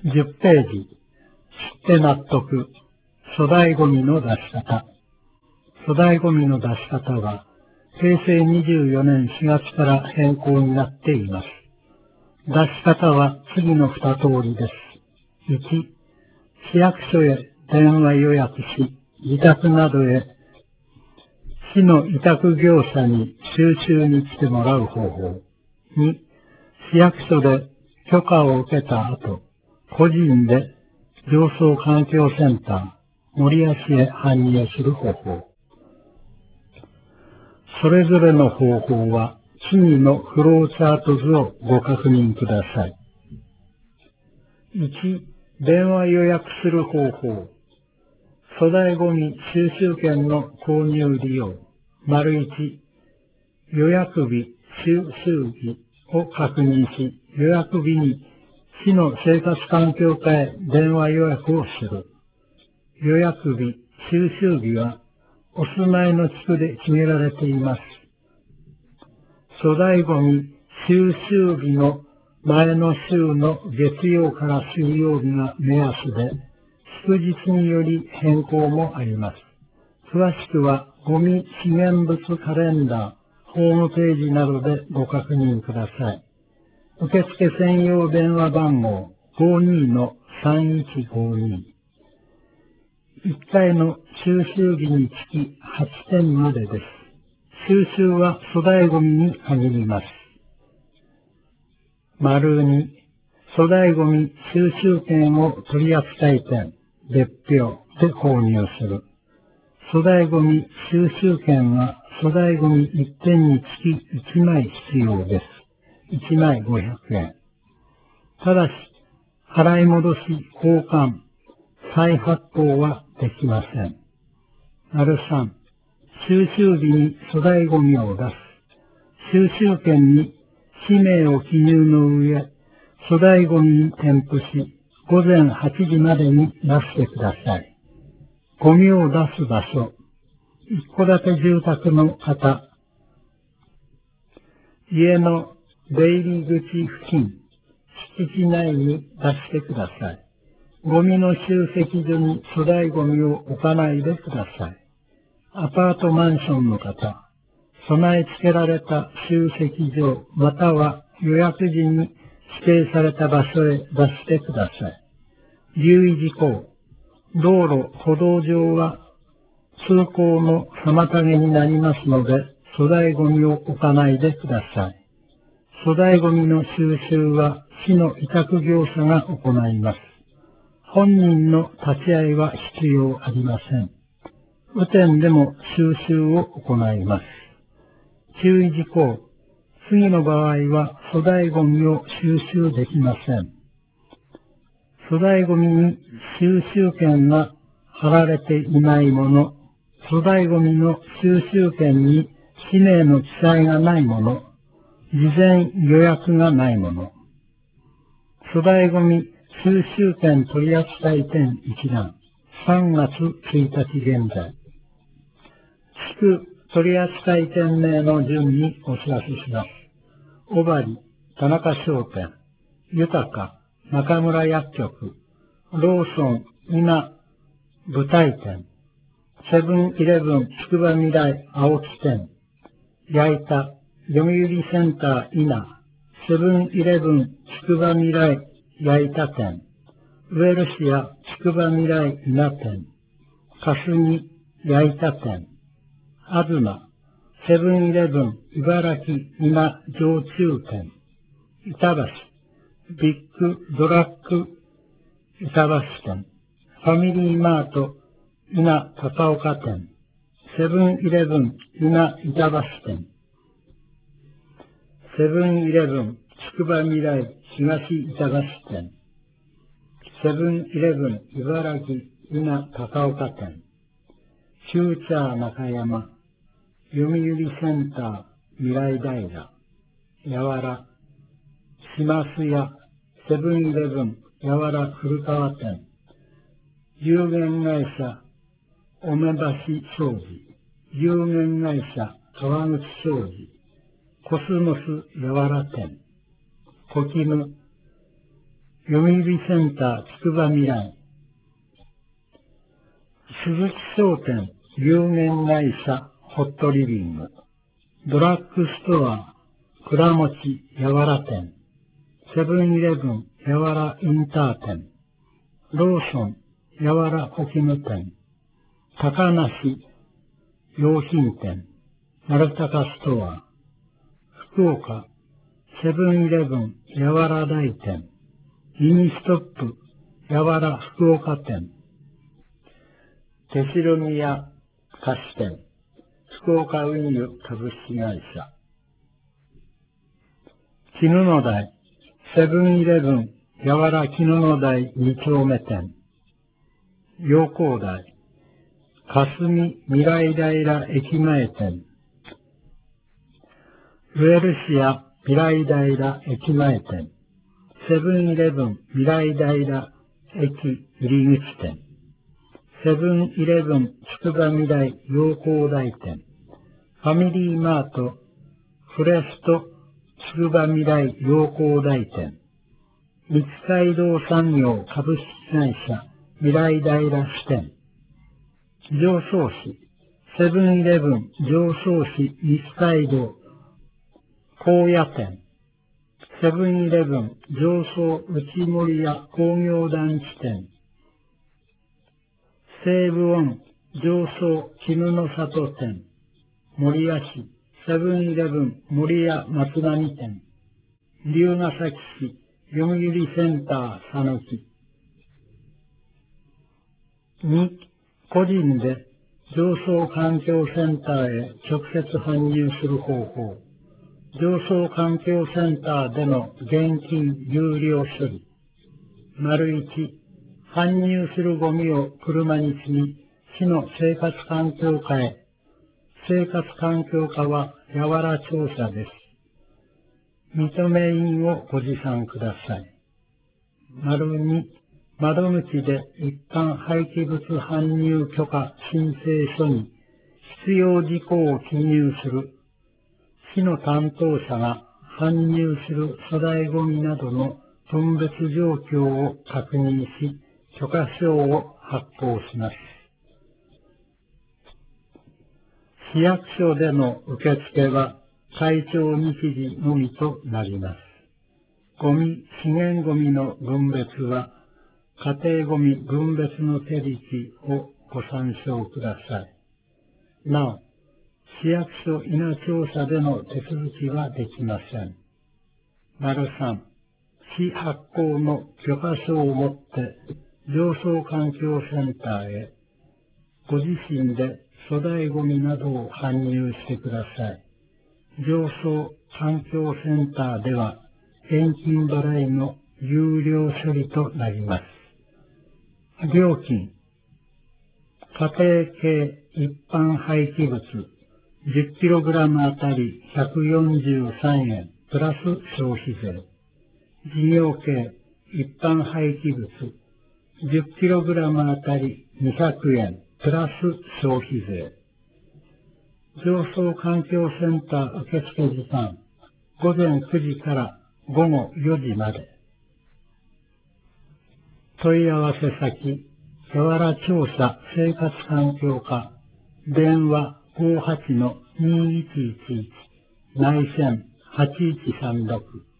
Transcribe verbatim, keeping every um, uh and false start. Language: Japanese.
じゅっページ、知って納得、粗大ゴミの出し方。粗大ゴミの出し方は、へいせいにじゅうよねんしがつから変更になっています。出し方は次の二通りです。いち、市役所へ電話予約し、自宅などへ市の委託業者に収集に来てもらう方法。に、市役所で許可を受けた後、個人で上層環境センター、守谷市へ搬入する方法。それぞれの方法は、次のフローチャート図をご確認ください。いち、電話予約する方法。粗大ゴミ収集券の購入利用。丸いち、予約日、収集日を確認し、予約日に市の生活環境課へ電話予約をする。予約日、収集日はお住まいの地区で決められています。粗大ゴミ収集日の前の週の月曜から水曜日が目安で、祝日により変更もあります。詳しくはゴミ資源物カレンダー、ホームページなどでご確認ください。受付専用電話番号 ごじゅうにのさんいちごに。いっかいの収集日につきはちてんまでです。収集は粗大ゴミに限ります。丸に、粗大ゴミ収集券を取扱店、別表で購入する。粗大ゴミ収集券は粗大ゴミいってんにつきいちまい必要です。いちまいごひゃくえん。ただし、払い戻し、交換、再発行はできません。丸さん、収集日に粗大ゴミを出す。収集券に氏名を記入の上、粗大ゴミに添付し、ごぜんはちじまでに出してください。ゴミを出す場所、一戸建て住宅の方、家の出入り口付近、敷地内に出してください。ゴミの集積所に粗大ゴミを置かないでください。アパートマンションの方、備え付けられた集積場または予約時に指定された場所へ出してください。留意事項、道路、歩道上は通行の妨げになりますので、粗大ゴミを置かないでください。粗大ゴミの収集は市の委託業者が行います。本人の立ち会いは必要ありません。雨天でも収集を行います。注意事項、次の場合は粗大ゴミを収集できません。粗大ゴミに収集券が貼られていないもの、粗大ゴミの収集券に氏名の記載がないもの、事前予約がないもの、粗大ゴミ収集券取扱店一覧、さんがつついたち現在、地区取扱店名の順にお知らせします。小針、田中商店、豊か、中村薬局、ローソン、今、舞台店、セブンイレブン、つくばみらい、青木店、矢板、読売センター、稲、セブンイレブン、つくばみらい、矢板店、ウエルシア、つくばみらい、稲店、かすみ、矢板店、あずま、セブンイレブン、茨城、稲、常駐店、板橋、ビッグドラッグ、板橋店、ファミリーマート、稲、高岡店、セブンイレブン、稲、板橋店、セブンイレブン、つくばみらい、東板橋店、セブンイレブン、茨城、稲、高岡店、フューチャー中山、読売センター、未来平、やわら、しますや、セブンイレブン、やわら古川店、有限会社、おめばし商事、有限会社、川口商事、コスモスやわら店、コキム、 読売センターつくばみらい、鈴木商店有限会社ホットリビング、ドラッグストア倉持やわら店、セブンイレブンやわらインター店、ローソンやわら沖務店、高梨用品店、丸高ストア、福岡セブンイレブンやわら大店、ミニストップやわら福岡店、手代宮菓子店、福岡運輸株式会社、絹の台セブンイレブンやわら絹の台に丁目店、陽光台霞未来平駅前店、ウェルシア未来平駅前店、セブンイレブン未来平駅入り口店、セブンイレブンつくばみらい陽光台店、ファミリーマートフレストつくばみらい陽光台店、三街道産業株式会社未来平支店、常総市セブンイレブン常総市三街道高野店、セブンイレブン常総内森屋工業団地店、西武音常総絹の里店、守谷市セブンイレブン守谷松並店、龍ヶ崎市読売センター佐野木。に、個人で上層環境センターへ直接搬入する方法。上層環境センターでの現金有料処理。丸いち、搬入するゴミを車に積み、市の生活環境課へ。生活環境課はやわら庁舎です。認め印をご持参ください。丸に、窓口で一般廃棄物搬入許可申請書に必要事項を記入する。市の担当者が搬入する粗大ゴミなどの分別状況を確認し、許可証を発行します。市役所での受付は会長日時のみとなります。ゴミ、資源ゴミの分別は家庭ゴミ分別の手引きをご参照ください。なお、市役所稲庁舎での手続きはできません。丸さん、市発行の許可証を持って上層環境センターへご自身で粗大ゴミなどを搬入してください。上層環境センターでは現金払いの有料処理となります。料金、家庭系一般廃棄物 じゅっキログラム あたりひゃくよんじゅうさんえんプラス消費税。事業系一般廃棄物 じゅっキログラム あたりにひゃくえんプラス消費税。上層環境センター受付時間、ごぜんくじからごごよじまで。問い合わせ先、やわら庁舎生活環境課、電話 ごーはちのにいちいちいち、内線はちいちさんろく。